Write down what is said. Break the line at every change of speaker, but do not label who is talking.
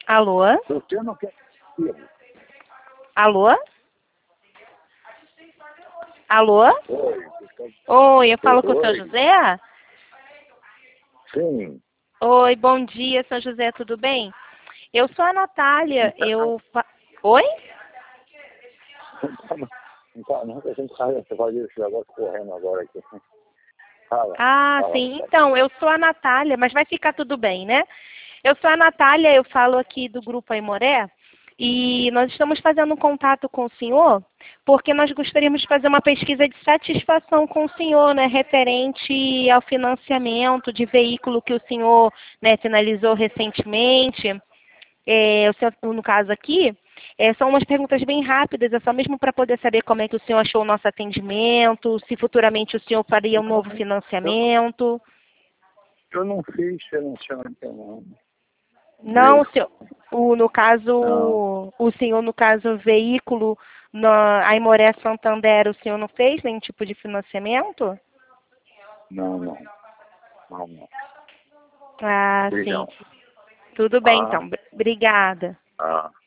Alô?
Você não quer ir.
Alô? Alô?
Oi.
Oi, eu falo com o seu
Oi.
José?
Sim.
Oi, bom dia, seu José, tudo bem? Eu sou a Natália, Oi?
Não, a gente sai, você vai ver esse negócio correndo agora aqui. Fala.
Ah,
Fala.
sim, então, eu sou a Natália, mas vai ficar tudo bem, né? Eu sou a Natália, eu falo aqui do Grupo Aimoré, e nós estamos fazendo um contato com o senhor, porque nós gostaríamos de fazer uma pesquisa de satisfação com o senhor, né, referente ao financiamento de veículo que o senhor, né, finalizou recentemente. No caso aqui, são umas perguntas bem rápidas, é só mesmo para poder saber como é que o senhor achou o nosso atendimento, se futuramente o senhor faria um novo financiamento.
Eu não fiz financiamento, não.
Não, o senhor, no
Não,
caso, o senhor, no caso, veículo, na Aimoré Santander, o senhor não fez nenhum tipo de financiamento?
não, não. Não, não.
Ah, sim.
Obrigado.
Tudo bem,
Ah,
então. Obrigada.
ah.